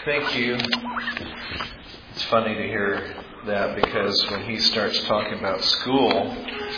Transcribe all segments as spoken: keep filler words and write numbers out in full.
Thank you. It's funny to hear that because when he starts talking about school,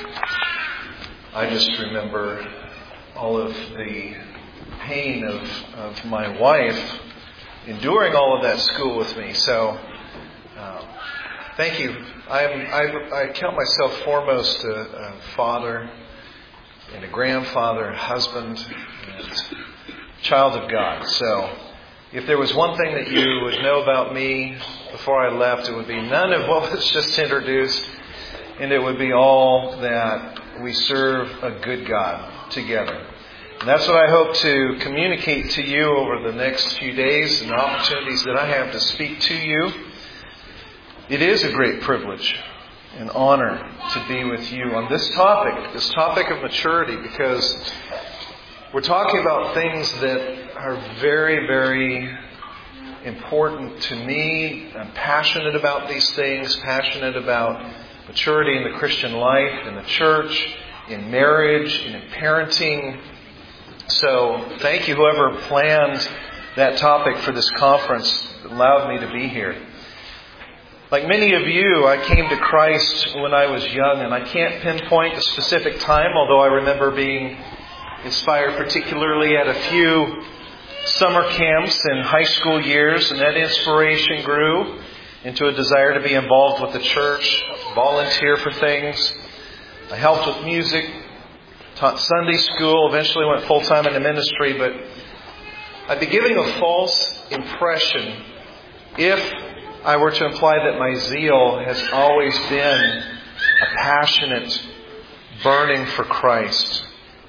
I just remember all of the pain of, of my wife enduring all of that school with me. So, uh, thank you. I'm, I, I count myself foremost a, a father and a grandfather, a husband, and child of God. So, if there was one thing that you would know about me before I left, it would be none of what was just introduced, and it would be all that we serve a good God together. And that's what I hope to communicate to you over the next few days and the opportunities that I have to speak to you. It is a great privilege and honor to be with you on this topic, this topic of maturity, because we're talking about things that are very, very important to me. I'm passionate about these things, passionate about maturity in the Christian life, in the church, in marriage, in parenting. So thank you, whoever planned that topic for this conference, allowed me to be here. Like many of you, I came to Christ when I was young, and I can't pinpoint a specific time, although I remember being inspired particularly at a few summer camps in high school years, and that inspiration grew into a desire to be involved with the church, volunteer for things. I helped with music, taught Sunday school, eventually went full-time into ministry, but I'd be giving a false impression if I were to imply that my zeal has always been a passionate burning for Christ.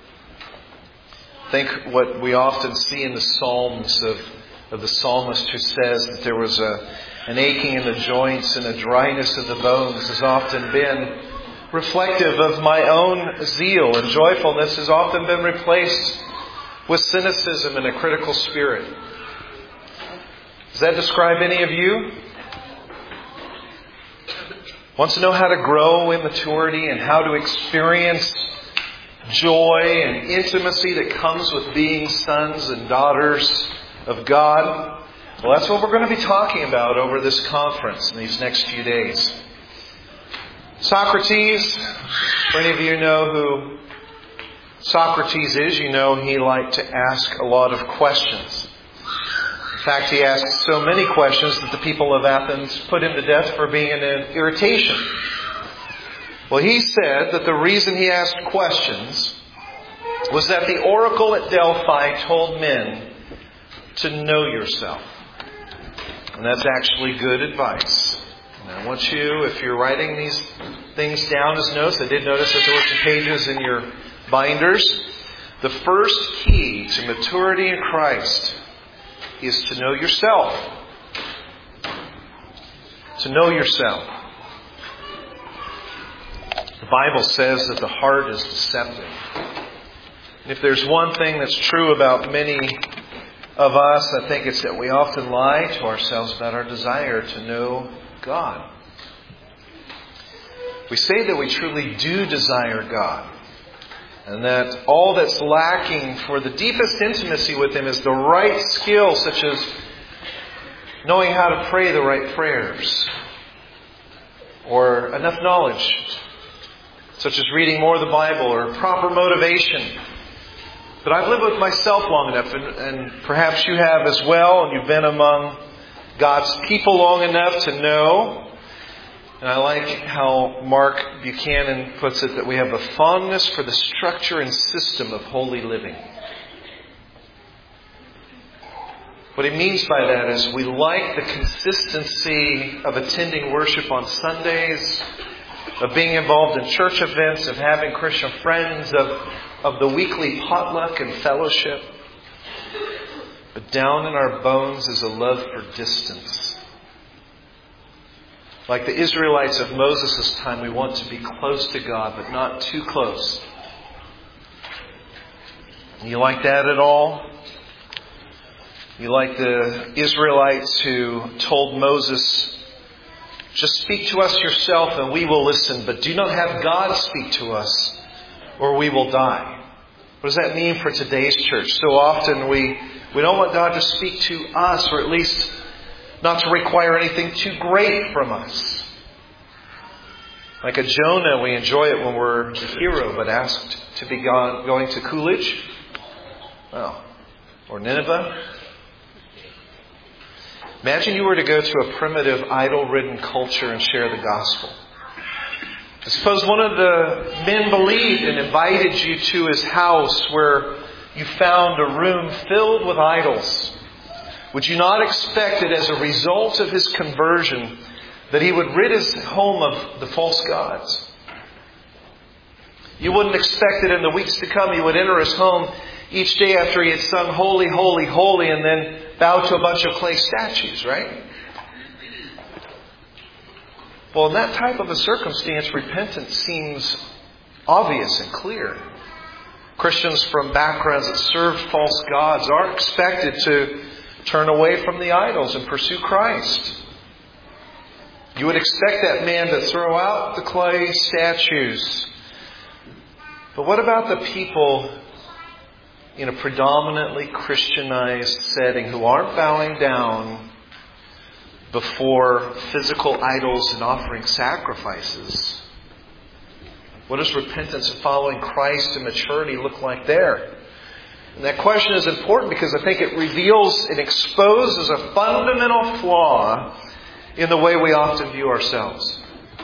I think what we often see in the Psalms of, of the psalmist who says that there was a, an aching in the joints and a dryness of the bones has often been reflective of my own zeal, and joyfulness has often been replaced with cynicism and a critical spirit. Does that describe any of you? Wants to know how to grow in maturity and how to experience joy and intimacy that comes with being sons and daughters of God? Well, that's what we're going to be talking about over this conference in these next few days. Socrates, for any of you know who Socrates is, you know he liked to ask a lot of questions. In fact, he asked so many questions that the people of Athens put him to death for being an irritation. Well, he said that the reason he asked questions was that the oracle at Delphi told men to know yourself. And that's actually good advice. And I want you, if you're writing these things down as notes, I did notice that there were some pages in your binders. The first key to maturity in Christ is to know yourself. To know yourself. The Bible says that the heart is deceptive. And if there's one thing that's true about many of us, I think it's that we often lie to ourselves about our desire to know God. We say that we truly do desire God, and that all that's lacking for the deepest intimacy with Him is the right skill, such as knowing how to pray the right prayers, or enough knowledge, such as reading more of the Bible, or proper motivation. But I've lived with myself long enough, and, and perhaps you have as well, and you've been among God's people long enough to know. And I like how Mark Buchanan puts it, that we have a fondness for the structure and system of holy living. What he means by that is we like the consistency of attending worship on Sundays, of being involved in church events, of having Christian friends, of, of the weekly potluck and fellowship. But down in our bones is a love for distance. Like the Israelites of Moses' time, we want to be close to God, but not too close. You like that at all? You like the Israelites who told Moses, just speak to us yourself and we will listen, but do not have God speak to us or we will die. What does that mean for today's church? So often we, we don't want God to speak to us, or at least not to require anything too great from us. Like a Jonah, we enjoy it when we're the hero, but asked to be gone, going to Coolidge, well, or Nineveh. Imagine you were to go to a primitive, idol-ridden culture and share the gospel. I suppose one of the men believed and invited you to his house where you found a room filled with idols. Would you not expect that as a result of his conversion that he would rid his home of the false gods? You wouldn't expect that in the weeks to come he would enter his home each day after he had sung holy, holy, holy, and then bow to a bunch of clay statues, right? Well, in that type of a circumstance, repentance seems obvious and clear. Christians from backgrounds that served false gods are expected to turn away from the idols and pursue Christ. You would expect that man to throw out the clay statues. But what about the people in a predominantly Christianized setting who aren't bowing down before physical idols and offering sacrifices? What does repentance and following Christ and maturity look like there? And that question is important because I think it reveals and exposes a fundamental flaw in the way we often view ourselves.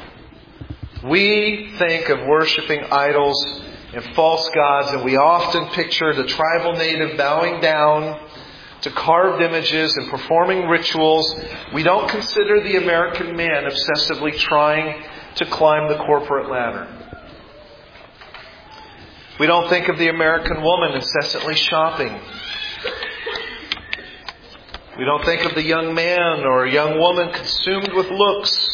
We think of worshiping idols and false gods, and we often picture the tribal native bowing down to carved images and performing rituals. We don't consider the American man obsessively trying to climb the corporate ladder. We don't think of the American woman incessantly shopping. We don't think of the young man or young woman consumed with looks.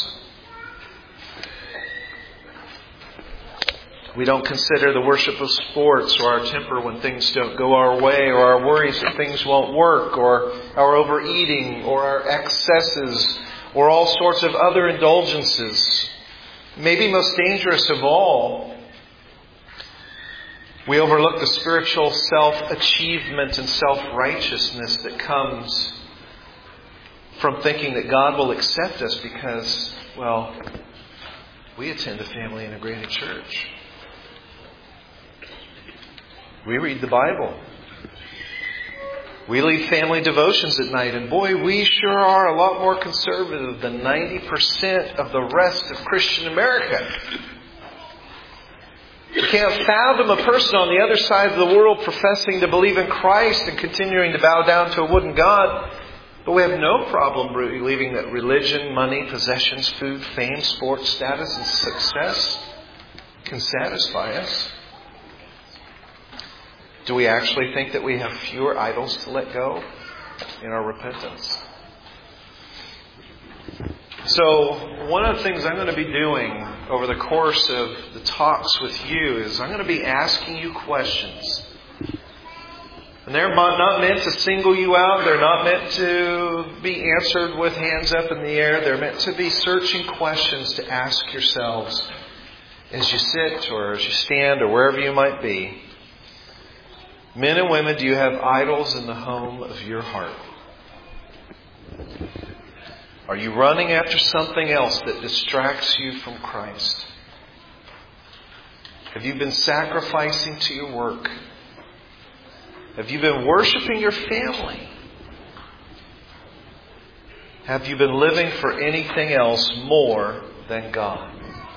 We don't consider the worship of sports or our temper when things don't go our way, or our worries that things won't work, or our overeating, or our excesses, or all sorts of other indulgences. Maybe most dangerous of all, we overlook the spiritual self-achievement and self-righteousness that comes from thinking that God will accept us because, well, we attend a family integrated church. We read the Bible. We lead family devotions at night, and boy, we sure are a lot more conservative than ninety percent of the rest of Christian America. We can't fathom a person on the other side of the world professing to believe in Christ and continuing to bow down to a wooden god, but we have no problem believing that religion, money, possessions, food, fame, sports, status, and success can satisfy us. Do we actually think that we have fewer idols to let go in our repentance? So, one of the things I'm going to be doing over the course of the talks with you is I'm going to be asking you questions. And they're not meant to single you out. They're not meant to be answered with hands up in the air. They're meant to be searching questions to ask yourselves as you sit or as you stand or wherever you might be. Men and women, do you have idols in the home of your heart? Are you running after something else that distracts you from Christ? Have you been sacrificing to your work? Have you been worshiping your family? Have you been living for anything else more than God?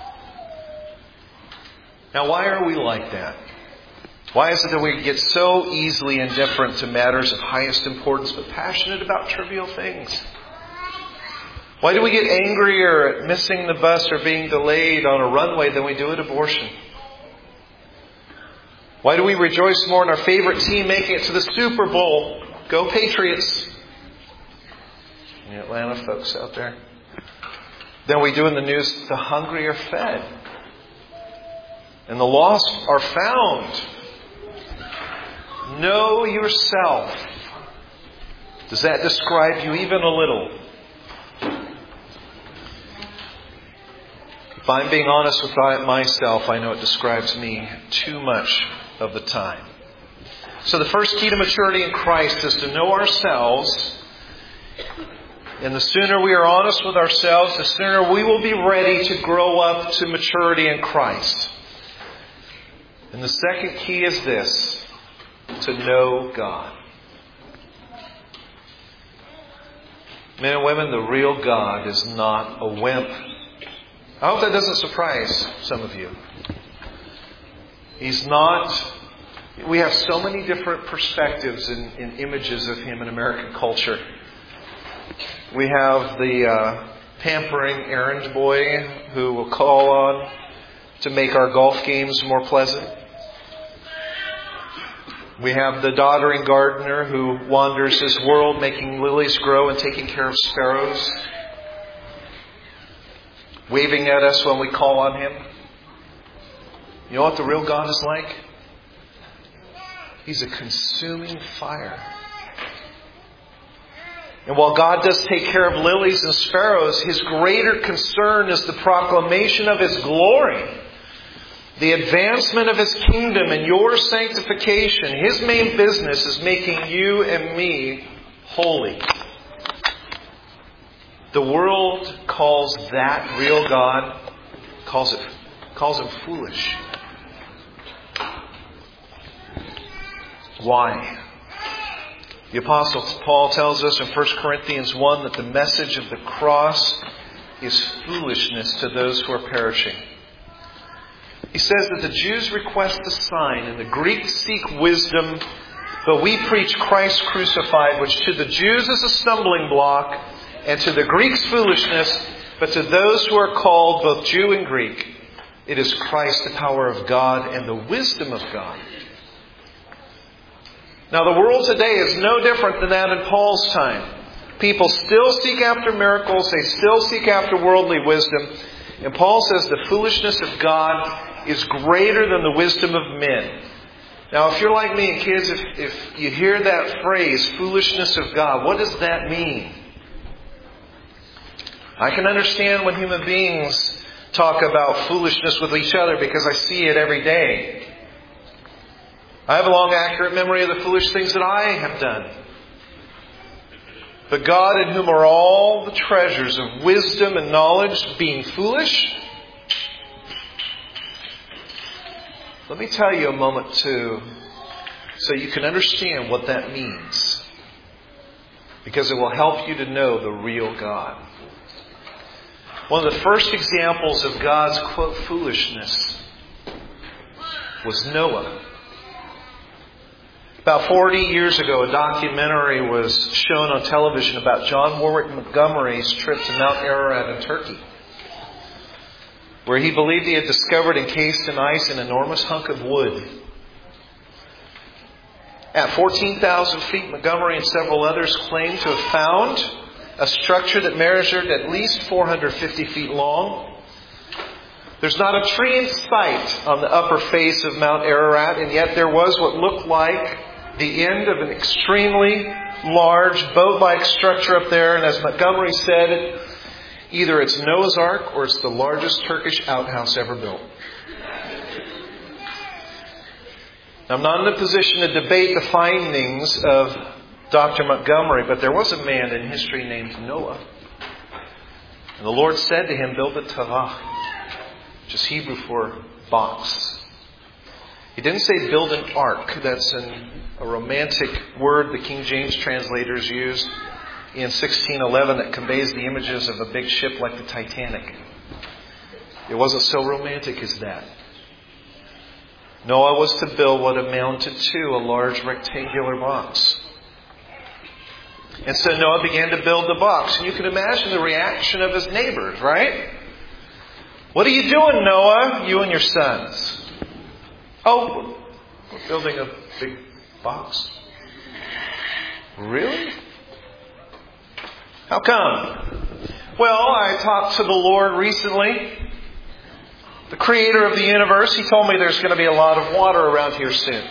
Now, why are we like that? Why is it that we get so easily indifferent to matters of highest importance, but passionate about trivial things? Why do we get angrier at missing the bus or being delayed on a runway than we do at abortion? Why do we rejoice more in our favorite team making it to the Super Bowl? Go Patriots! Any Atlanta folks out there? Than we do in the news, the hungry are fed. And the lost are found. Know yourself. Does that describe you even a little? If I'm being honest with myself, I know it describes me too much of the time. So the first key to maturity in Christ is to know ourselves And the sooner we are honest with ourselves, the sooner we will be ready to grow up to maturity in Christ. And the second key is this: to know God. Men and women, the real God is not a wimp. I hope that doesn't surprise some of you. He's not... We have so many different perspectives and, and images of Him in American culture. We have the uh, pampering errand boy who will call on to make our golf games more pleasant. We have the doddering gardener who wanders His world, making lilies grow and taking care of sparrows, waving at us when we call on Him. You know what the real God is like? He's a consuming fire. And while God does take care of lilies and sparrows, His greater concern is the proclamation of His glory, the advancement of His kingdom and your sanctification. His main business is making you and me holy. The world calls that real God, calls it, calls Him foolish. Why? The Apostle Paul tells us in First Corinthians one that the message of the cross is foolishness to those who are perishing. He says that the Jews request a sign and the Greeks seek wisdom, but we preach Christ crucified, which to the Jews is a stumbling block and to the Greeks foolishness, but to those who are called, both Jew and Greek, it is Christ, the power of God and the wisdom of God. Now, the world today is no different than that in Paul's time. People still seek after miracles. They still seek after worldly wisdom. And Paul says the foolishness of God is greater than the wisdom of men. Now, if you're like me and kids, if, if you hear that phrase, foolishness of God, what does that mean? I can understand when human beings talk about foolishness with each other because I see it every day. I have a long, accurate memory of the foolish things that I have done. But God, in whom are all the treasures of wisdom and knowledge, being foolish. Let me tell you a moment too, so you can understand what that means. Because it will help you to know the real God. One of the first examples of God's, quote, foolishness was Noah. About forty years ago, a documentary was shown on television about John Warwick Montgomery's trip to Mount Ararat in Turkey, where he believed he had discovered encased in ice an enormous hunk of wood. At fourteen thousand feet, Montgomery and several others claimed to have found a structure that measured at least four hundred fifty feet long. There's not a tree in sight on the upper face of Mount Ararat, and yet there was what looked like the end of an extremely large boat-like structure up there. And as Montgomery said, either it's Noah's Ark or it's the largest Turkish outhouse ever built. I'm not in a position to debate the findings of Doctor Montgomery, but there was a man in history named Noah. And the Lord said to him, build a tavach, which is Hebrew for box. He didn't say build an ark. That's an, a romantic word the King James translators used in sixteen eleven that conveys the images of a big ship like the Titanic. It wasn't so romantic as that. Noah was to build what amounted to a large rectangular box. And so Noah began to build the box. And you can imagine the reaction of his neighbors, right? What are you doing, Noah? You and your sons. Oh, we're building a big box. Really? How come? Well, I talked to the Lord recently, the creator of the universe. He told me there's going to be a lot of water around here soon.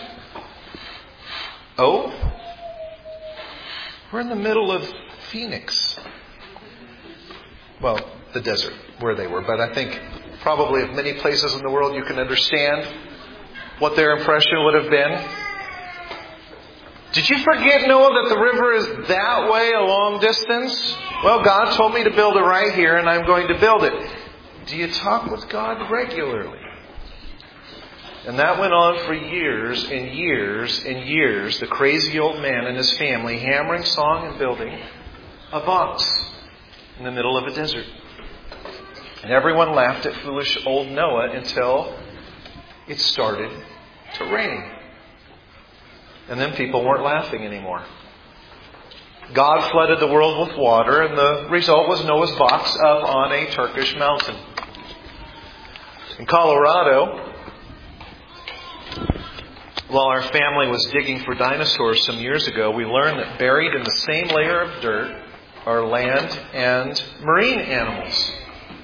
Oh? We're in the middle of Phoenix. Well, the desert, where they were. But I think probably of many places in the world you can understand what their impression would have been. Did you forget, Noah, that the river is that way a long distance? Well, God told me to build it right here, and I'm going to build it. Do you talk with God regularly? And that went on for years and years and years. The crazy old man and his family hammering, sawing, and building a box in the middle of a desert. And everyone laughed at foolish old Noah until it started to rain. And then people weren't laughing anymore. God flooded the world with water, and the result was Noah's box up on a Turkish mountain. In Colorado, while our family was digging for dinosaurs some years ago, we learned that buried in the same layer of dirt are land and marine animals.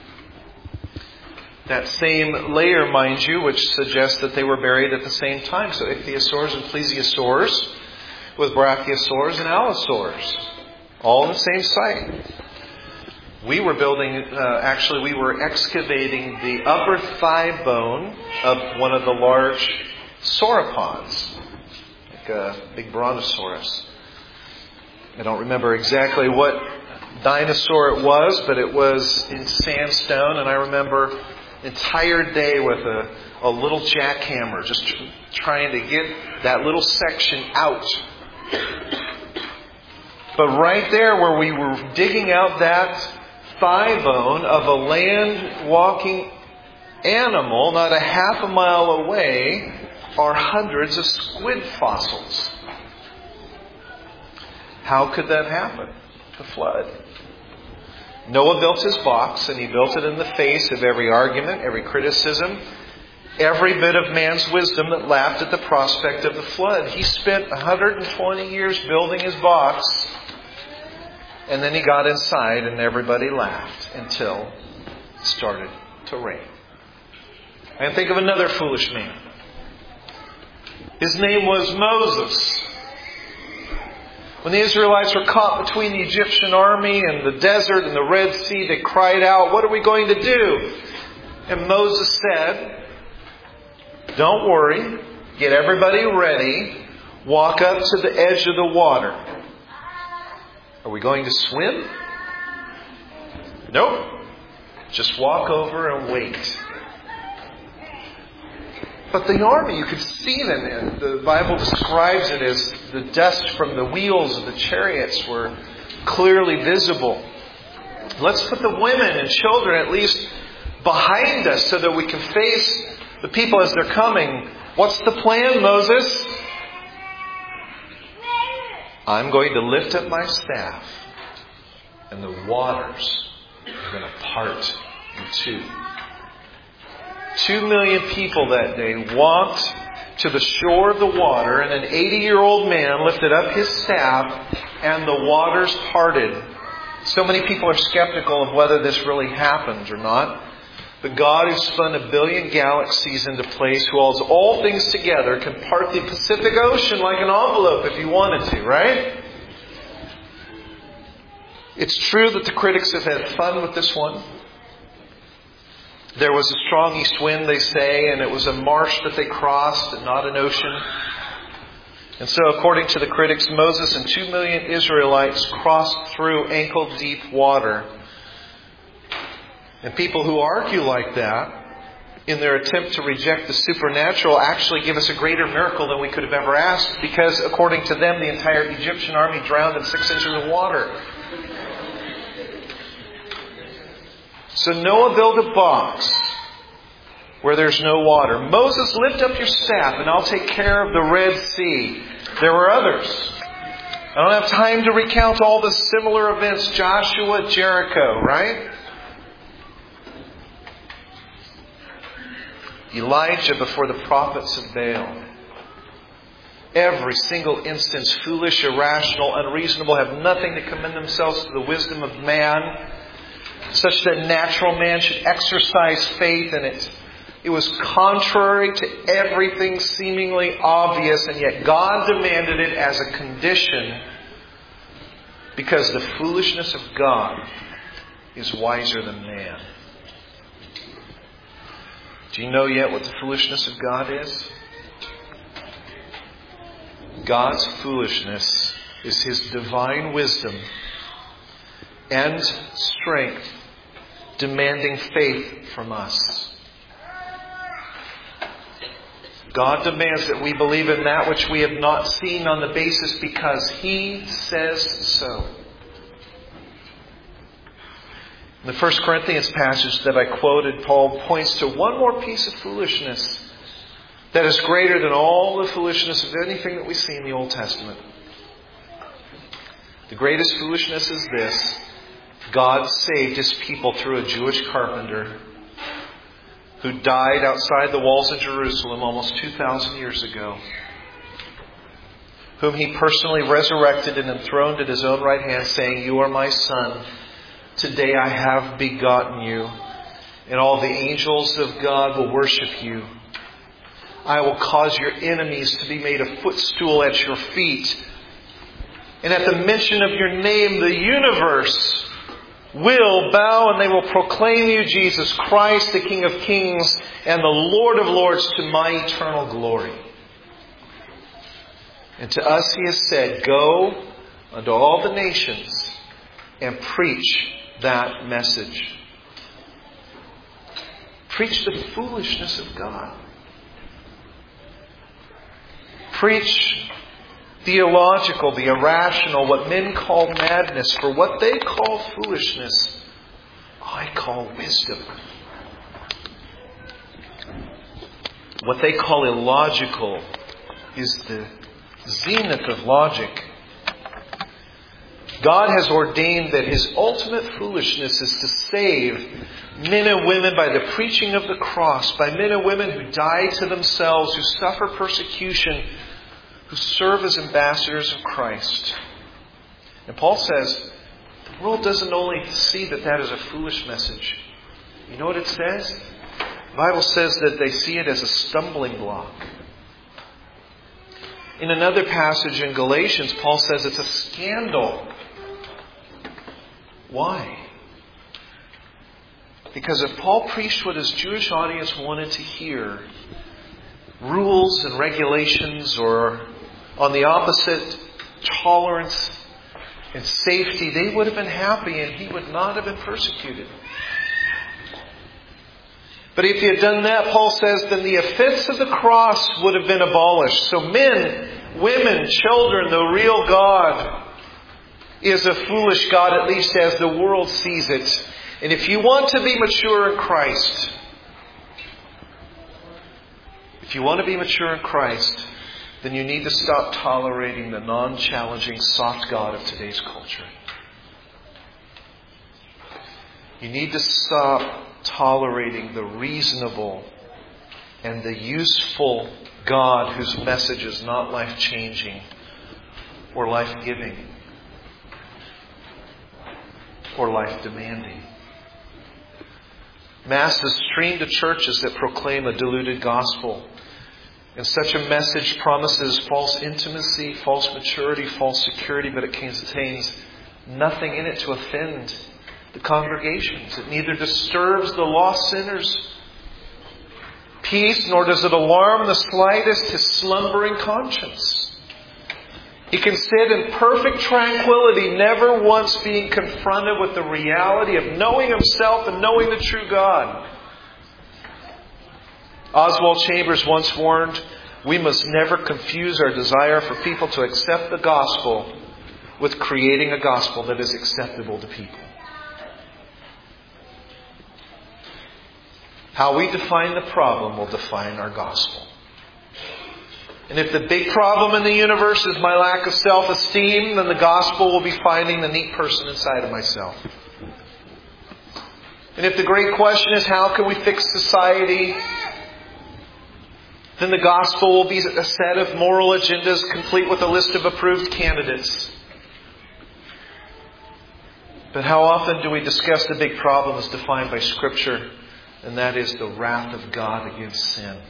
That same layer, mind you, which suggests that they were buried at the same time. So ichthyosaurs and plesiosaurs with brachiosaurs and allosaurs, all in the same site. We were building, uh, actually we were excavating the upper thigh bone of one of the large sauropods, like a big brontosaurus. I don't remember exactly what dinosaur it was, but it was in sandstone, and I remember an entire day with a, a little jackhammer just tr- trying to get that little section out. But right there where we were digging out that thigh bone of a land walking animal, not a half a mile away, are hundreds of squid fossils. How could that happen? The flood. Noah built his box, and he built it in the face of every argument, every criticism, every bit of man's wisdom that laughed at the prospect of the flood. He spent one hundred twenty years building his box, and then he got inside and everybody laughed until it started to rain. And think of another foolish man. His name was Moses. When the Israelites were caught between the Egyptian army and the desert and the Red Sea, they cried out, "What are we going to do?" And Moses said, "Don't worry. Get everybody ready. Walk up to the edge of the water." Are we going to swim? Nope. Just walk over and wait. But the army, you could see them. And the Bible describes it as the dust from the wheels of the chariots were clearly visible. Let's put the women and children at least behind us so that we can face the people as they're coming. What's the plan, Moses? I'm going to lift up my staff, and the waters are going to part in two. Two million people that day walked to the shore of the water, and an eighty-year-old man lifted up his staff, and the waters parted. So many people are skeptical of whether this really happened or not. But God, who spun a billion galaxies into place, who holds all things together, can part the Pacific Ocean like an envelope if He wanted to, right? It's true that the critics have had fun with this one. There was a strong east wind, they say, and it was a marsh that they crossed and not an ocean. And so, according to the critics, Moses and two million Israelites crossed through ankle-deep water. And people who argue like that, in their attempt to reject the supernatural, actually give us a greater miracle than we could have ever asked, because according to them, the entire Egyptian army drowned in six inches of water. So Noah built a box where there's no water. Moses, lift up your staff and I'll take care of the Red Sea. There were others. I don't have time to recount all the similar events. Joshua, Jericho, right? Elijah before the prophets of Baal. Every single instance, foolish, irrational, unreasonable, have nothing to commend themselves to the wisdom of man, such that natural man should exercise faith in it. It was contrary to everything seemingly obvious, and yet God demanded it as a condition, because the foolishness of God is wiser than man. Do you know yet what the foolishness of God is? God's foolishness is His divine wisdom and strength, demanding faith from us. God demands that we believe in that which we have not seen on the basis because He says so. In the First Corinthians passage that I quoted, Paul points to one more piece of foolishness that is greater than all the foolishness of anything that we see in the Old Testament. The greatest foolishness is this: God saved His people through a Jewish carpenter who died outside the walls of Jerusalem almost two thousand years ago, whom He personally resurrected and enthroned at His own right hand, saying, "You are my Son. Today I have begotten you, and all the angels of God will worship you. I will cause your enemies to be made a footstool at your feet. And at the mention of your name, the universe will bow, and they will proclaim you Jesus Christ, the King of Kings and the Lord of Lords, to my eternal glory." And to us He has said, "Go unto all the nations and preach that message." Preach the foolishness of God. Preach the illogical, the irrational, what men call madness. For what they call foolishness, I call wisdom. What they call illogical is the zenith of logic. God has ordained that His ultimate foolishness is to save men and women by the preaching of the cross, by men and women who die to themselves, who suffer persecution, who serve as ambassadors of Christ. And Paul says, the world doesn't only see that that is a foolish message. You know what it says? The Bible says that they see it as a stumbling block. In another passage in Galatians, Paul says it's a scandal. Why? Because if Paul preached what his Jewish audience wanted to hear, rules and regulations, or on the opposite, tolerance and safety, they would have been happy and he would not have been persecuted. But if he had done that, Paul says, then the offense of the cross would have been abolished. So men, women, children, the real God is a foolish God, at least as the world sees it. And if you want to be mature in Christ, if you want to be mature in Christ, then you need to stop tolerating the non-challenging soft God of today's culture. You need to stop tolerating the reasonable and the useful God whose message is not life-changing or life-giving or life-demanding. Masses stream to churches that proclaim a diluted gospel. And such a message promises false intimacy, false maturity, false security, but it contains nothing in it to offend the congregations. It neither disturbs the lost sinners' peace, nor does it alarm the slightest his slumbering conscience. He can sit in perfect tranquility, never once being confronted with the reality of knowing himself and knowing the true God. Oswald Chambers once warned, we must never confuse our desire for people to accept the gospel with creating a gospel that is acceptable to people. How we define the problem will define our gospel. And if the big problem in the universe is my lack of self-esteem, then the gospel will be finding the neat person inside of myself. And if the great question is how can we fix society, then the gospel will be a set of moral agendas complete with a list of approved candidates. But how often do we discuss the big problem as defined by Scripture, and that is the wrath of God against sin?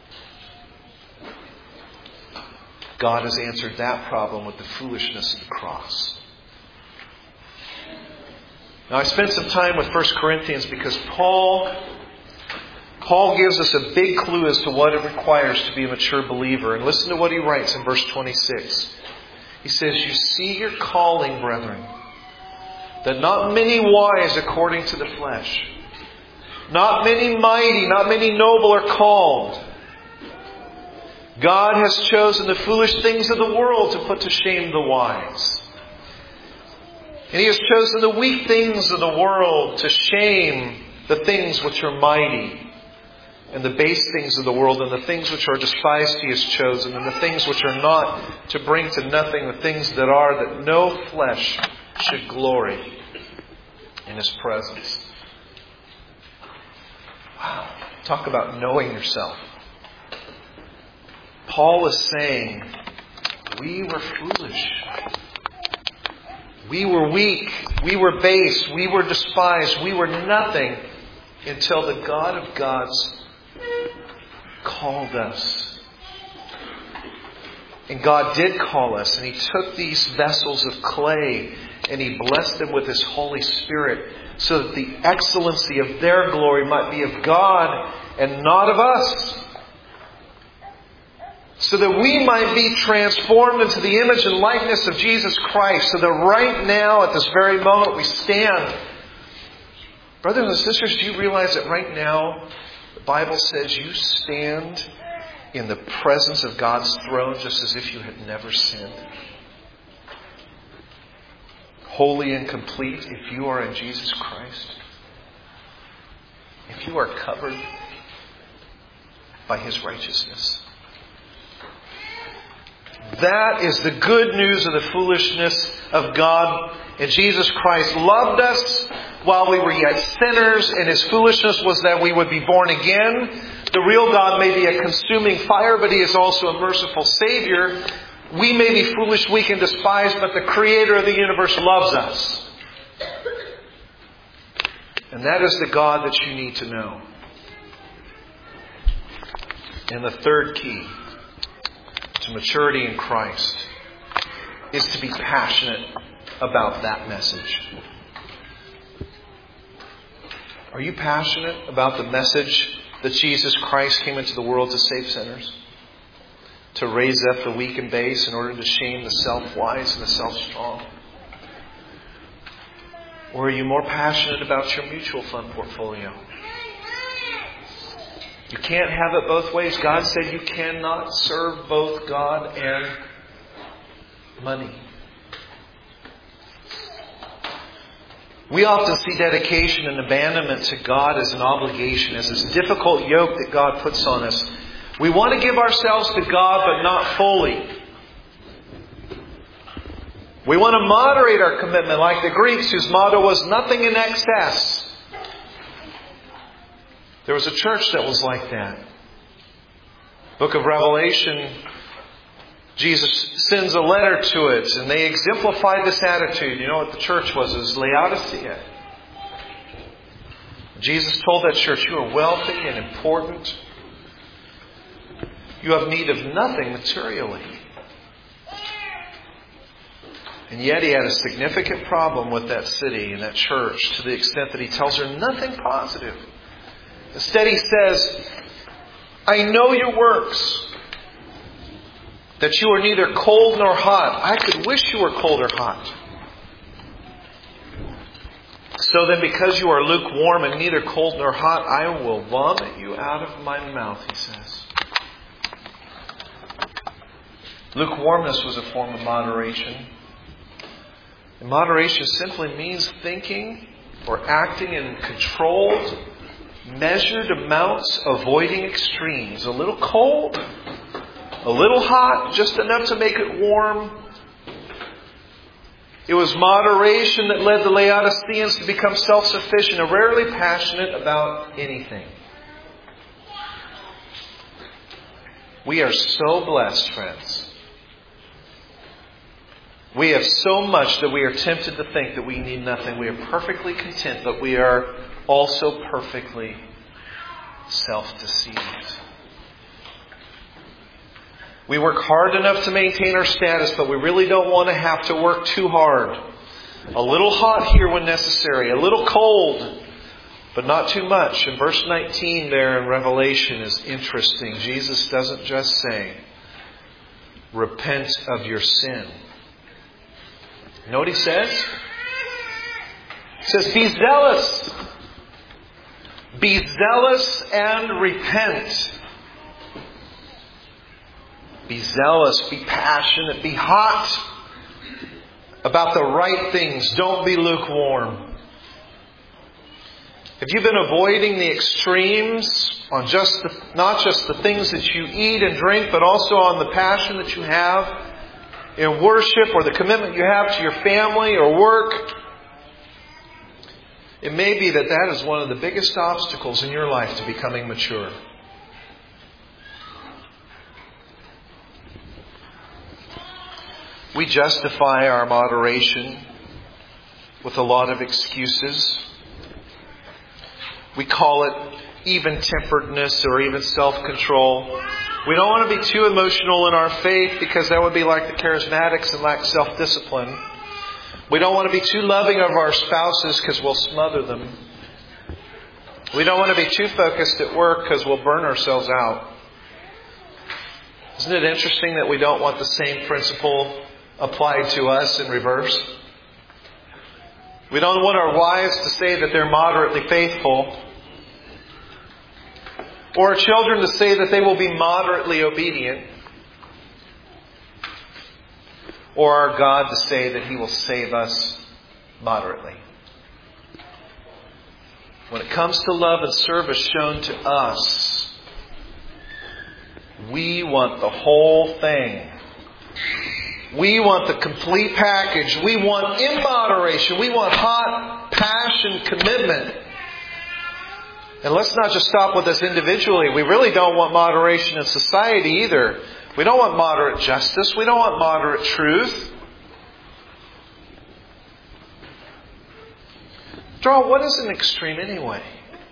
God has answered that problem with the foolishness of the cross. Now, I spent some time with First Corinthians because Paul, Paul gives us a big clue as to what it requires to be a mature believer. And listen to what he writes in verse twenty-six. He says, "You see your calling, brethren. that not many wise according to the flesh, not many mighty, not many noble are called. God has chosen the foolish things of the world to put to shame the wise. And He has chosen the weak things of the world to shame the things which are mighty. And the base things of the world and the things which are despised He has chosen. And the things which are not, to bring to nothing the things that are, that no flesh should glory in His presence. Wow. Talk about knowing yourself. Paul is saying, we were foolish. We were weak. We were base. We were despised. We were nothing until the God of gods called us. And God did call us. And He took these vessels of clay and He blessed them with His Holy Spirit so that the excellency of their glory might be of God and not of us. So that we might be transformed into the image and likeness of Jesus Christ. So that right now, at this very moment, we stand. Brothers and sisters, do you realize that right now, the Bible says you stand in the presence of God's throne just as if you had never sinned? Holy and complete if you are in Jesus Christ. If you are covered by His righteousness. That is the good news of the foolishness of God. And Jesus Christ loved us while we were yet sinners, and His foolishness was that we would be born again. The real God may be a consuming fire, but He is also a merciful Savior. We may be foolish, weak, and despised, but the Creator of the universe loves us. And that is the God that you need to know. And the third key to maturity in Christ is to be passionate about that message. Are you passionate about the message that Jesus Christ came into the world to save sinners? To raise up the weak and base in order to shame the self-wise and the self-strong? Or are you more passionate about your mutual fund portfolio? You can't have it both ways. God said you cannot serve both God and money. We often see dedication and abandonment to God as an obligation, as this difficult yoke that God puts on us. We want to give ourselves to God, but not fully. We want to moderate our commitment like the Greeks, whose motto was nothing in excess. There was a church that was like that. Book of Revelation, Jesus sends a letter to it, and they exemplified this attitude. You know what the church was? It was Laodicea. Jesus told that church, you are wealthy and important. You have need of nothing materially. And yet He had a significant problem with that city and that church to the extent that He tells her nothing positive. Instead He says, I know your works, that you are neither cold nor hot. I could wish you were cold or hot. So then, because you are lukewarm and neither cold nor hot, I will vomit you out of my mouth, He says. Lukewarmness was a form of moderation. And moderation simply means thinking or acting in controlled, measured amounts, avoiding extremes. A little cold, a little hot, just enough to make it warm. It was moderation that led the Laodiceans to become self-sufficient and rarely passionate about anything. We are so blessed, friends. We have so much that we are tempted to think that we need nothing. We are perfectly content, but we are also perfectly self-deceived. We work hard enough to maintain our status, but we really don't want to have to work too hard. A little hot here when necessary, a little cold, but not too much. And verse nineteen there in Revelation is interesting. Jesus doesn't just say, repent of your sin. You know what He says? says, be zealous. Be zealous and repent. Be zealous, be passionate, be hot about the right things. Don't be lukewarm. Have you been avoiding the extremes on just the, not just the things that you eat and drink, but also on the passion that you have in worship or the commitment you have to your family or work? It may be that that is one of the biggest obstacles in your life to becoming mature. We justify our moderation with a lot of excuses. We call it even-temperedness or even self-control. We don't want to be too emotional in our faith because that would be like the charismatics and lack self-discipline. We don't want to be too loving of our spouses because we'll smother them. We don't want to be too focused at work because we'll burn ourselves out. Isn't it interesting that we don't want the same principle applied to us in reverse? We don't want our wives to say that they're moderately faithful, or our children to say that they will be moderately obedient, or our God to say that He will save us moderately. When it comes to love and service shown to us, we want the whole thing. We want the complete package. We want in moderation. We want hot passion, commitment. And let's not just stop with this individually. We really don't want moderation in society either. We don't want moderate justice. We don't want moderate truth. After all, what is an extreme anyway?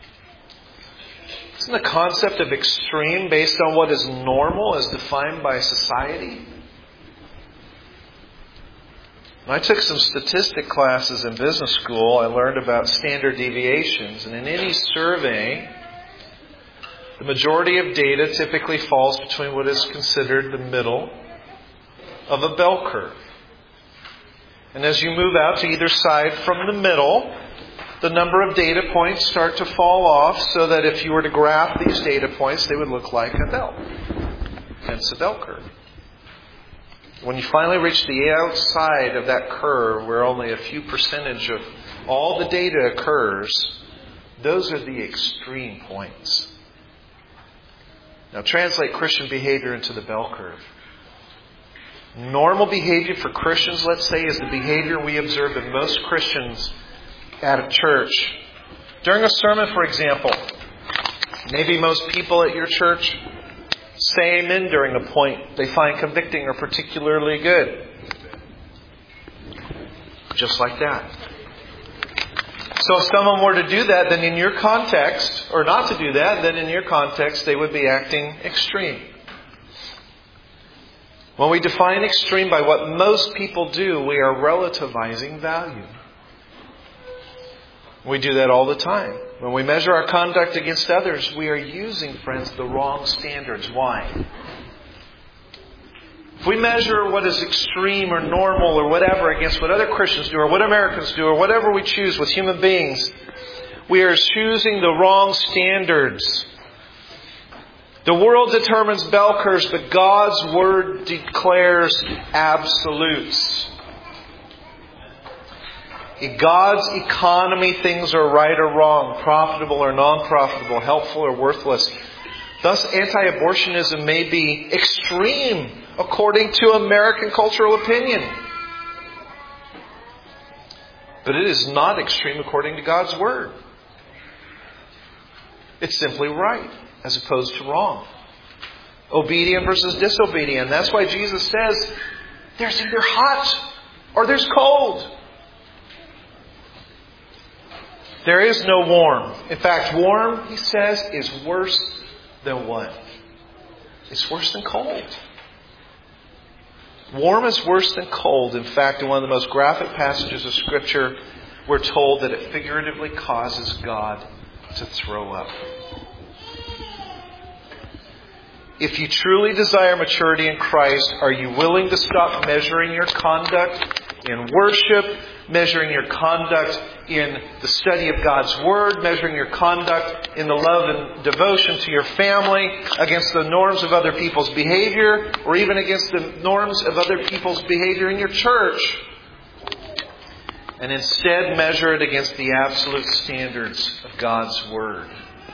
Isn't the concept of extreme based on what is normal as defined by society? When I took some statistic classes in business school, I learned about standard deviations. And in any survey, the majority of data typically falls between what is considered the middle of a bell curve. And as you move out to either side from the middle, the number of data points start to fall off so that if you were to graph these data points, they would look like a bell. Hence a bell curve. When you finally reach the outside of that curve, where only a few percentage of all the data occurs, those are the extreme points. Now translate Christian behavior into the bell curve. Normal behavior for Christians, let's say, is the behavior we observe in most Christians at a church. During a sermon, for example, maybe most people at your church say amen during a point they find convicting or particularly good. Just like that. So if someone were to do that, then in your context, or not to do that, then in your context they would be acting extreme. When we define extreme by what most people do, we are relativizing value. We do that all the time. When we measure our conduct against others, we are using, friends, the wrong standards. Why? If we measure what is extreme or normal or whatever against what other Christians do or what Americans do or whatever we choose with human beings, we are choosing the wrong standards. The world determines bell curves, but God's Word declares absolutes. In God's economy, things are right or wrong, profitable or non-profitable, helpful or worthless. Thus, anti-abortionism may be extreme according to American cultural opinion. But it is not extreme according to God's Word. It's simply right as opposed to wrong. Obedient versus disobedient. That's why Jesus says there's either hot or there's cold. There is no warm. In fact, warm, he says, is worse than what? It's worse than cold. Warm is worse than cold. In fact, in one of the most graphic passages of Scripture, we're told that it figuratively causes God to throw up. If you truly desire maturity in Christ, are you willing to stop measuring your conduct in worship, measuring your conduct in the study of God's Word, measuring your conduct in the love and devotion to your family, against the norms of other people's behavior, or even against the norms of other people's behavior in your church. And instead measure it against the absolute standards of God's Word.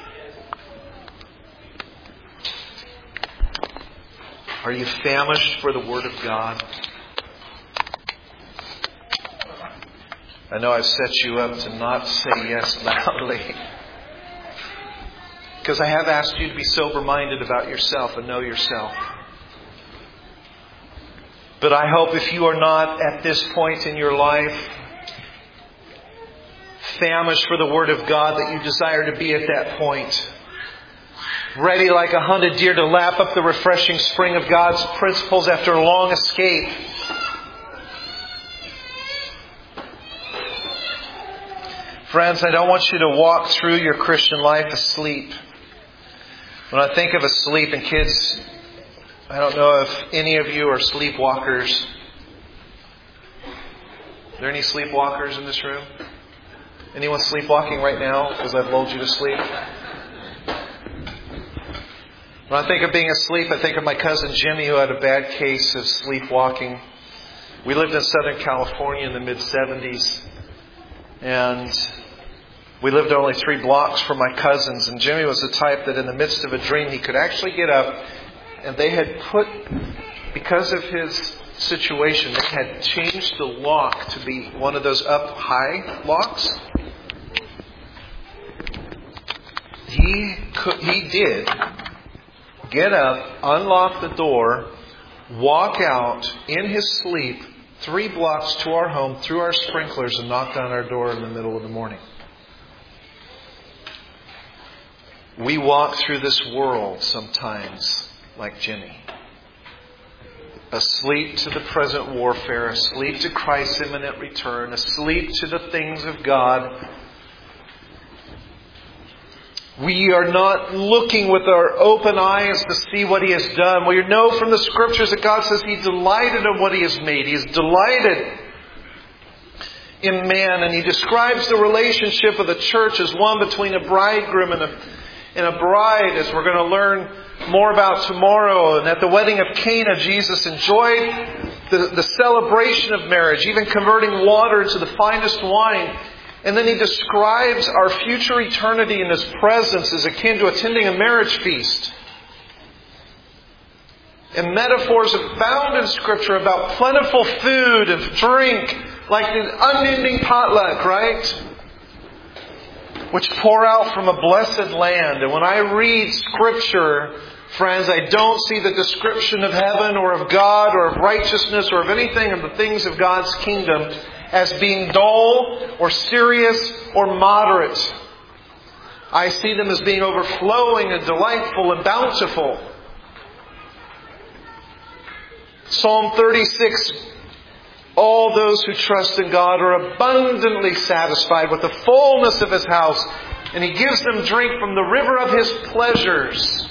Are you famished for the Word of God? I know I've set you up to not say yes loudly, because I have asked you to be sober-minded about yourself and know yourself. But I hope if you are not at this point in your life famished for the Word of God, that you desire to be at that point. Ready like a hunted deer to lap up the refreshing spring of God's principles after a long escape. Friends, I don't want you to walk through your Christian life asleep. When I think of asleep, and kids, I don't know if any of you are sleepwalkers. Are there any sleepwalkers in this room? Anyone sleepwalking right now because I've lulled you to sleep? When I think of being asleep, I think of my cousin Jimmy, who had a bad case of sleepwalking. We lived in Southern California in the mid-seventies. And we lived only three blocks from my cousins. And Jimmy was the type that in the midst of a dream, he could actually get up. And they had put, because of his situation, they had changed the lock to be one of those up-high locks. He could, he did get up, unlock the door, walk out in his sleep three blocks to our home through our sprinklers and knock on our door in the middle of the morning. We walk through this world sometimes like Jimmy. Asleep to the present warfare, asleep to Christ's imminent return, asleep to the things of God. We are not looking with our open eyes to see what He has done. We know from the Scriptures that God says He delighted in what He has made. He is delighted in man. And He describes the relationship of the church as one between a bridegroom and a, and a bride, as we're going to learn more about tomorrow. And at the wedding of Cana, Jesus enjoyed the, the celebration of marriage, even converting water into the finest wine. And then He describes our future eternity in His presence as akin to attending a marriage feast. And metaphors abound in Scripture about plentiful food and drink, like the unending potluck, right? Which pour out from a blessed land. And when I read Scripture, friends, I don't see the description of heaven or of God or of righteousness or of anything of the things of God's kingdom as being dull or serious or moderate. I see them as being overflowing and delightful and bountiful. Psalm thirty-six, all those who trust in God are abundantly satisfied with the fullness of His house, and He gives them drink from the river of His pleasures.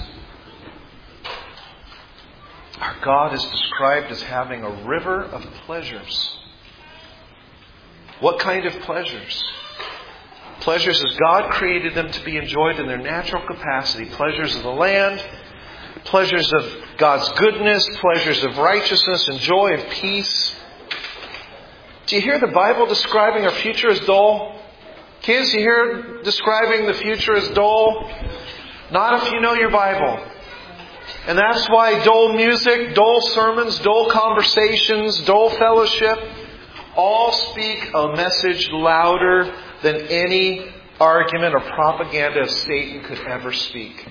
Our God is described as having a river of pleasures. What kind of pleasures? Pleasures as God created them to be enjoyed in their natural capacity. Pleasures of the land, pleasures of God's goodness, pleasures of righteousness and joy of peace. Do you hear the Bible describing our future as dull? Kids, you hear describing the future as dull? Not if you know your Bible. And that's why dull music, dull sermons, dull conversations, dull fellowship all speak a message louder than any argument or propaganda of Satan could ever speak.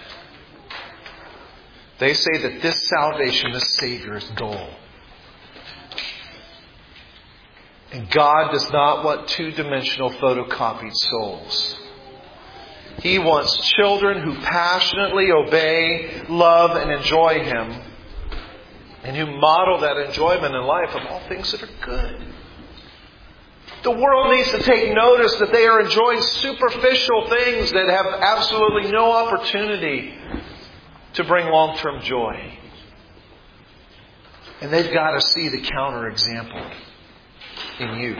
They say that this salvation, this Savior, is dull. And God does not want two-dimensional photocopied souls. He wants children who passionately obey, love, and enjoy Him, and who model that enjoyment in life of all things that are good. The world needs to take notice that they are enjoying superficial things that have absolutely no opportunity to bring long-term joy. And they've got to see the counterexample. in you.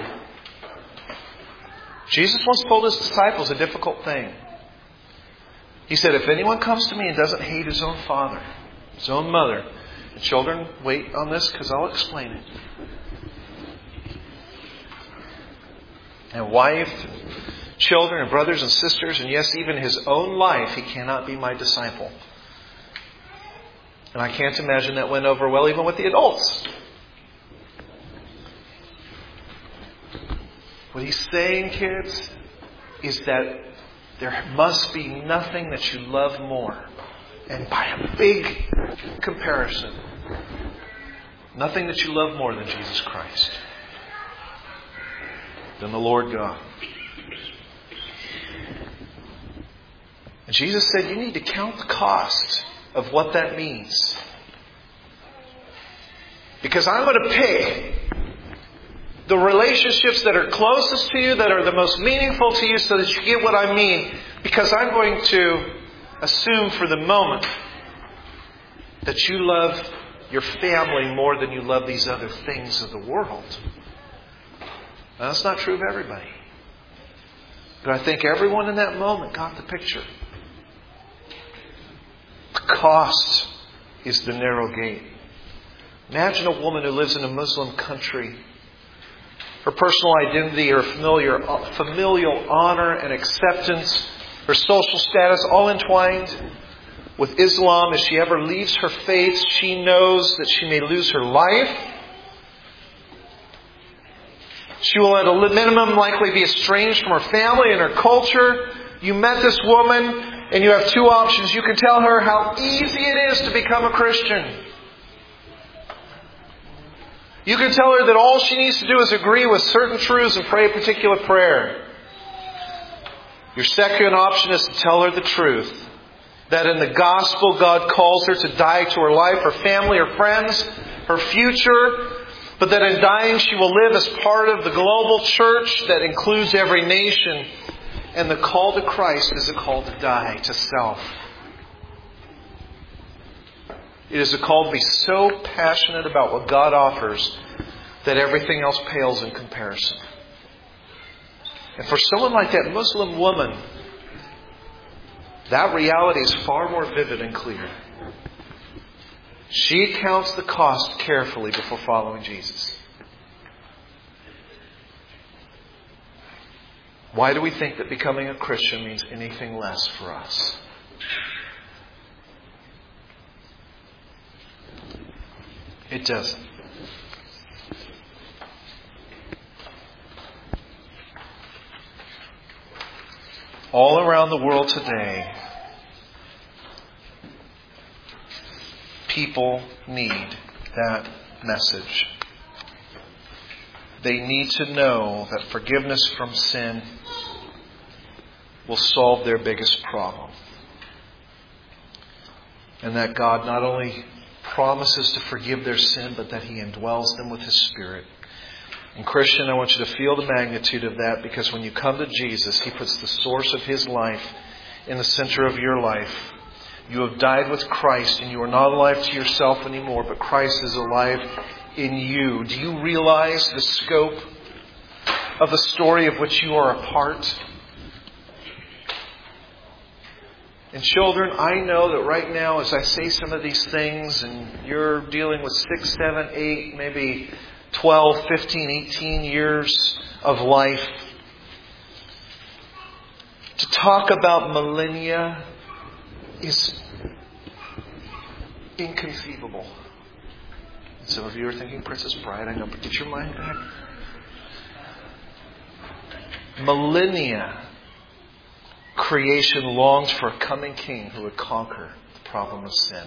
Jesus once told His disciples a difficult thing. He said, if anyone comes to me and doesn't hate his own father, his own mother, and children, wait on this because I'll explain it. And wife, children, and brothers and sisters, and yes, even his own life, he cannot be my disciple. And I can't imagine that went over well even with the adults. What he's saying, kids, is that there must be nothing that you love more. And by a big comparison, nothing that you love more than Jesus Christ. Than the Lord God. And Jesus said you need to count the cost of what that means. Because I'm going to pick the relationships that are closest to you, that are the most meaningful to you, so that you get what I mean. Because I'm going to assume for the moment that you love your family more than you love these other things of the world. Now, that's not true of everybody. But I think everyone in that moment got the picture. The cost is the narrow gate. Imagine a woman who lives in a Muslim country. Her personal identity, her familiar, familial honor and acceptance, her social status all entwined with Islam. If she ever leaves her faith, she knows that she may lose her life. She will at a minimum likely be estranged from her family and her culture. You met this woman and you have two options. You can tell her how easy it is to become a Christian. You can tell her that all she needs to do is agree with certain truths and pray a particular prayer. Your second option is to tell her the truth. That in the gospel, God calls her to die to her life, her family, her friends, her future. But that in dying she will live as part of the global church that includes every nation. And the call to Christ is a call to die to self. It is a call to be so passionate about what God offers that everything else pales in comparison. And for someone like that Muslim woman, that reality is far more vivid and clear. She counts the cost carefully before following Jesus. Why do we think that becoming a Christian means anything less for us? It doesn't. All around the world today, people need that message. They need to know that forgiveness from sin will solve their biggest problem. And that God not only promises to forgive their sin, but that He indwells them with His Spirit. And Christian, I want you to feel the magnitude of that, because when you come to Jesus, He puts the source of His life in the center of your life. You have died with Christ and you are not alive to yourself anymore, but Christ is alive in you. Do you realize the scope of the story of which you are a part? And children, I know that right now as I say some of these things and you're dealing with six, seven, eight, maybe twelve, fifteen, eighteen years of life, to talk about millennia is inconceivable. Some of you are thinking, Princess Bride, I know, but get your mind back. Millennia. Creation longs for a coming king who would conquer the problem of sin.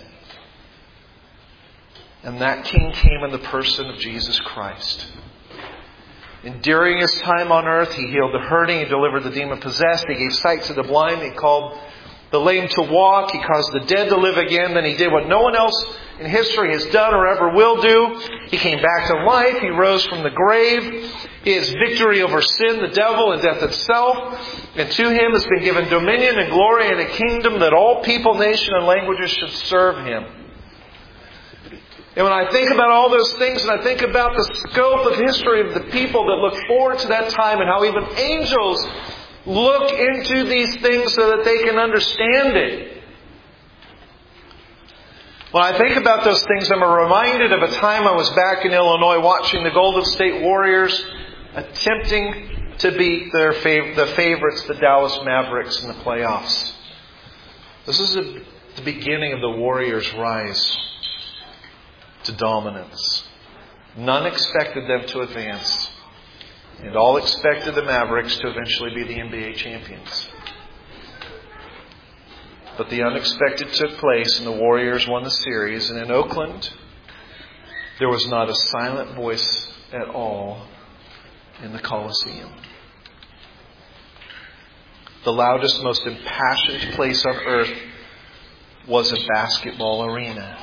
And that king came in the person of Jesus Christ. And during His time on earth, He healed the hurting, He delivered the demon-possessed, He gave sight to the blind, He called the lame to walk, He caused the dead to live again. Then He did what no one else in history has done or ever will do. He came back to life. He rose from the grave. He has victory over sin, the devil, and death itself. And to Him has been given dominion and glory and a kingdom that all people, nation, and languages should serve Him. And when I think about all those things, and I think about the scope of history of the people that look forward to that time, and how even angels look into these things so that they can understand it. When I think about those things, I'm reminded of a time I was back in Illinois watching the Golden State Warriors attempting to beat their fav- the favorites, the Dallas Mavericks, in the playoffs. This is a, the beginning of the Warriors' rise to dominance. None expected them to advance. And all expected the Mavericks to eventually be the N B A champions. But the unexpected took place and the Warriors won the series. And in Oakland, there was not a silent voice at all in the Coliseum. The loudest, most impassioned place on earth was a basketball arena.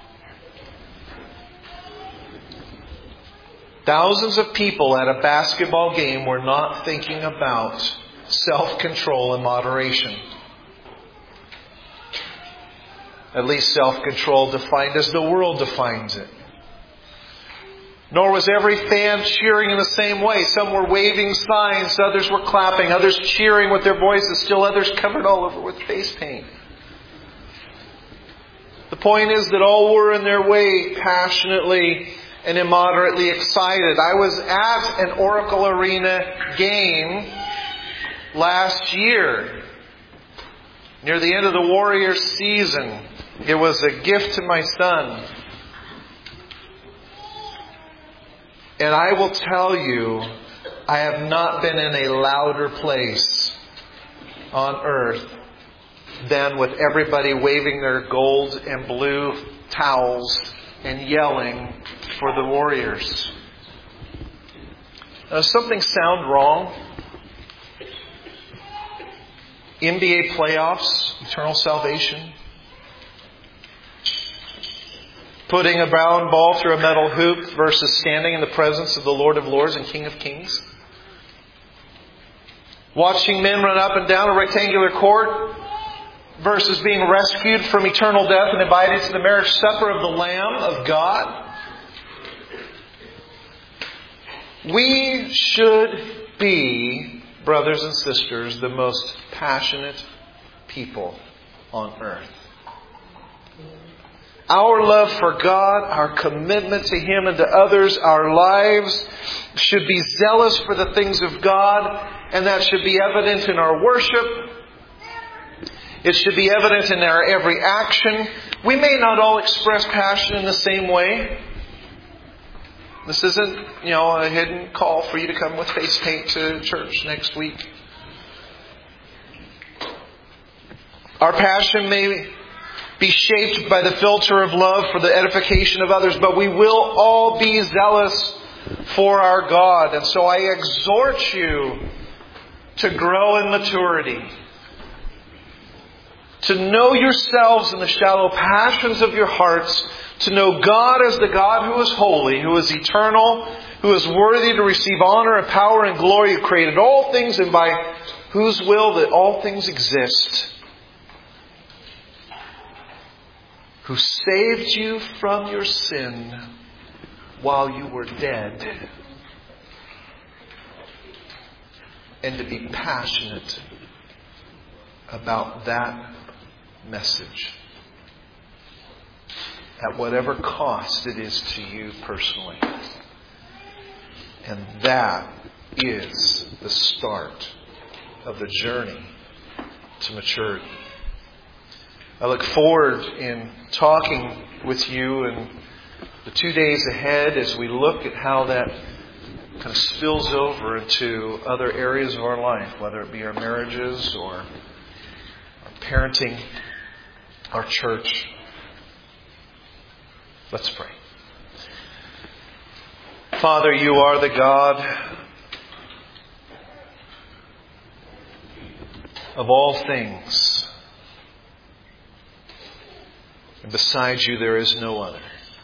Thousands of people at a basketball game were not thinking about self-control and moderation. At least self-control defined as the world defines it. Nor was every fan cheering in the same way. Some were waving signs, others were clapping, others cheering with their voices, still others covered all over with face paint. The point is that all were in their way passionately and immoderately excited. I was at an Oracle Arena game last year, near the end of the Warriors season. It was a gift to my son. And I will tell you, I have not been in a louder place on earth than with everybody waving their gold and blue towels and yelling for the Warriors. Now, does something sound wrong? N B A playoffs, eternal salvation. Putting a brown ball through a metal hoop versus standing in the presence of the Lord of Lords and King of Kings. Watching men run up and down a rectangular court versus being rescued from eternal death and invited to the marriage supper of the Lamb of God. We should be, brothers and sisters, the most passionate people on earth. Our love for God, our commitment to Him and to others, our lives should be zealous for the things of God, and that should be evident in our worship. It should be evident in our every action. We may not all express passion in the same way. This isn't, you know, a hidden call for you to come with face paint to church next week. Our passion may be shaped by the filter of love for the edification of others, but we will all be zealous for our God. And so I exhort you to grow in maturity, to know yourselves in the shallow passions of your hearts, to know God as the God who is holy, who is eternal, who is worthy to receive honor and power and glory, who created all things and by whose will that all things exist, who saved you from your sin while you were dead, and to be passionate about that message at whatever cost it is to you personally. And that is the start of the journey to maturity. I look forward in talking with you in the two days ahead as we look at how that kind of spills over into other areas of our life, whether it be our marriages or our parenting, our church. Let's pray. Father, you are the God of all things. And besides you, there is no other.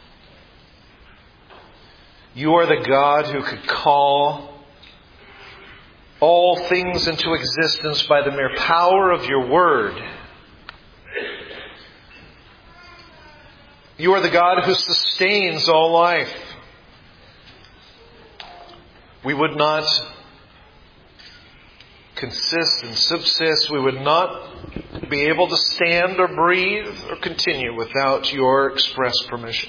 You are the God who could call all things into existence by the mere power of your word. You are the God who sustains all life. We would not consist and subsist. We would not be able to stand or breathe or continue without your express permission.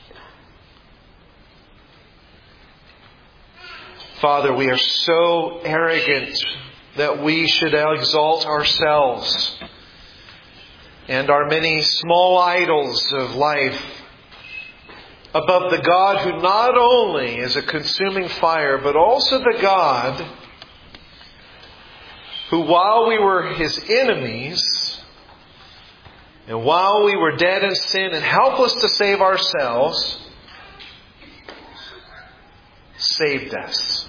Father, we are so arrogant that we should exalt ourselves and our many small idols of life above the God who not only is a consuming fire, but also the God who, while we were His enemies, and while we were dead in sin and helpless to save ourselves, saved us.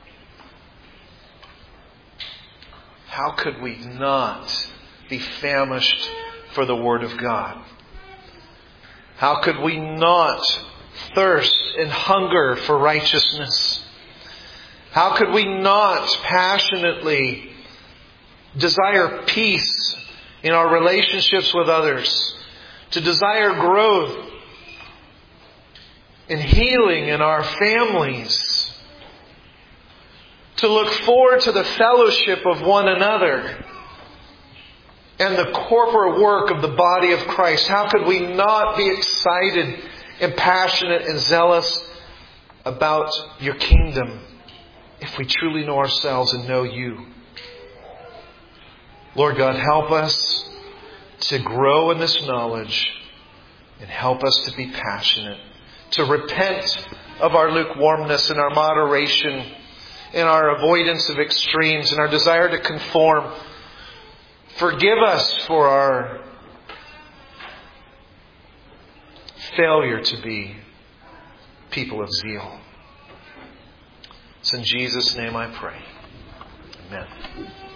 How could we not be famished for the Word of God? How could we not thirst and hunger for righteousness? How could we not passionately desire peace in our relationships with others, to desire growth and healing in our families, to look forward to the fellowship of one another and the corporate work of the body of Christ? How could we not be excited and passionate and zealous about your kingdom if we truly know ourselves and know you? Lord God, help us to grow in this knowledge and help us to be passionate, to repent of our lukewarmness and our moderation and our avoidance of extremes and our desire to conform. Forgive us for our failure to be people of zeal. It's in Jesus' name I pray. Amen.